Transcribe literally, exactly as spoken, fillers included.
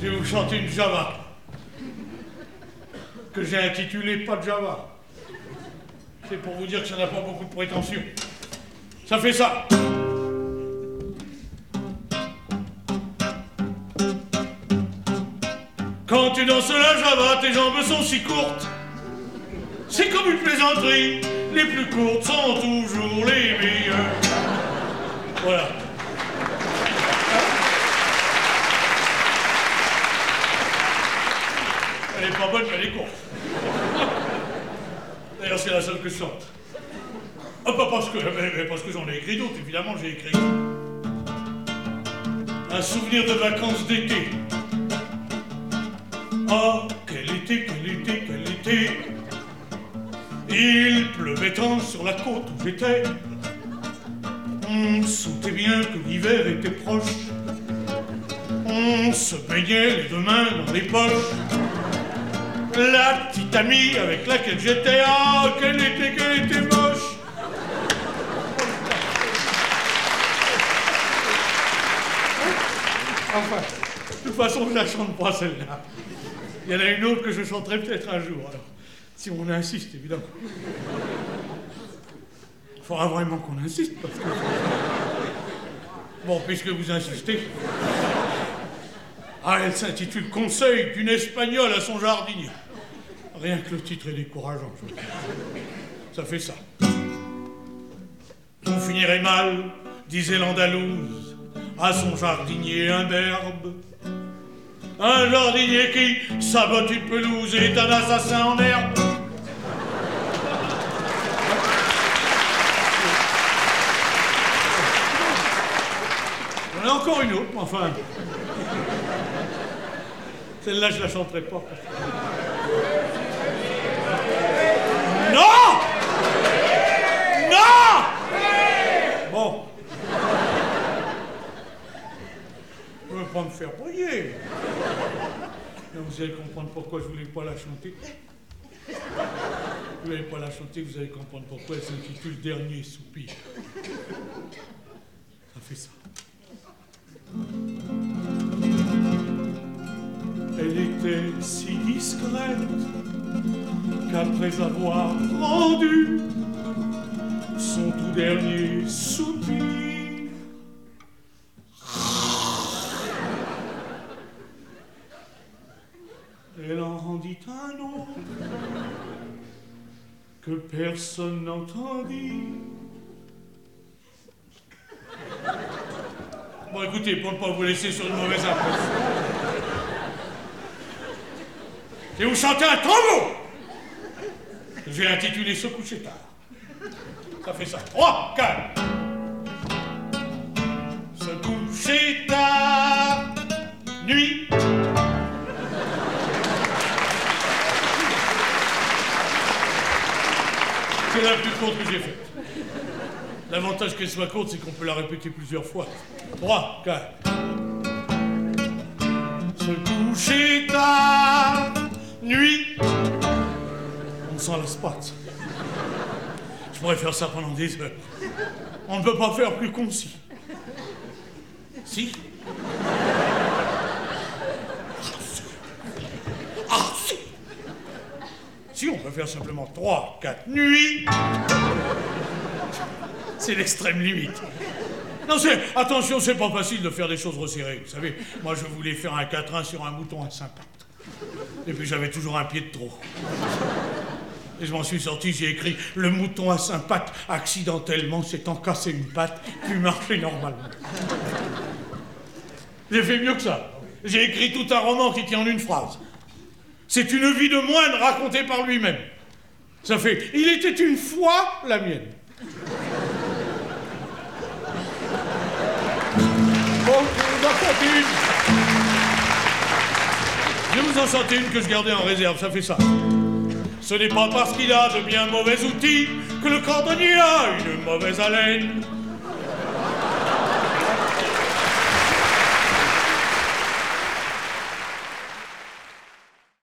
Je vais vous chanter une Java que j'ai intitulée Pas de Java. C'est pour vous dire que ça n'a pas beaucoup de prétention. Ça fait ça. Quand tu danses la Java, tes jambes sont si courtes. C'est comme une plaisanterie. Les plus courtes sont toujours les meilleures. Voilà. Elle est pas bonne, mais elle est courte. D'ailleurs, c'est la seule que je chante. Ah, pas parce que, mais, mais parce que j'en ai écrit d'autres, évidemment, j'ai écrit un souvenir de vacances d'été. Ah, quel été, quel été, quel été. Il pleuvait tant sur la côte où j'étais. On sentait bien que l'hiver était proche. On se baignait les deux mains dans les poches. La petite amie avec laquelle j'étais, ah, qu'elle était, qu'elle était moche. Enfin, de toute façon, je la chante pas, celle-là. Il y en a une autre que je chanterai peut-être un jour, alors. Si on insiste, évidemment. Il faudra vraiment qu'on insiste, parce que... Bon, puisque vous insistez... Ah, elle s'intitule « Conseil d'une Espagnole à son jardinier ». Rien que le titre est décourageant. Je... Ça fait ça. Vous finirez mal, disait l'Andalouse, à son jardinier imberbe. Un jardinier qui sabote une pelouse est un assassin en herbe. J'en ai encore une autre, enfin... Celle-là, je la chanterai pas. Non! Non! Bon. Je ne veux pas me faire brouiller. Vous allez comprendre pourquoi je ne voulais pas la chanter. Vous n'allez pas la chanter, vous allez comprendre pourquoi elle s'intitule « Dernier soupir ». Ça fait ça. Elle était si discrète qu'après avoir rendu son tout dernier soupir, elle en rendit un autre que personne n'entendit. Bon, écoutez, pour ne pas vous laisser sur une mauvaise impression, je vais vous chanter un tango que j'ai intitulé « Se coucher tard ». Ça fait ça. Trois, quatre. Se coucher tard, nuit. C'est la plus courte que j'ai faite. L'avantage qu'elle soit courte, c'est qu'on peut la répéter plusieurs fois. Trois, quatre. Se coucher tard, nuit. On s'en lasse pas. Je pourrais faire ça pendant des heures. On ne peut pas faire plus concis. Si? Ah, si! Si, on peut faire simplement trois, quatre, nuit. C'est l'extrême limite. Non, c'est... Attention, c'est pas facile de faire des choses resserrées. Vous savez, moi, je voulais faire un quatrain sur un mouton à cinq pattes. Et puis, j'avais toujours un pied de trop. Et je m'en suis sorti, j'ai écrit « Le mouton à cinq pattes, accidentellement, s'étant cassé une patte, puis marcher normalement. » J'ai fait mieux que ça. J'ai écrit tout un roman qui tient en une phrase. C'est une vie de moine racontée par lui-même. Ça fait « Il était une fois la mienne. » Bon, je vous en chante une. Je vais vous en chanter une que je gardais en réserve, ça fait ça. Ce n'est pas parce qu'il a de bien mauvais outils que le cordonnier a une mauvaise haleine.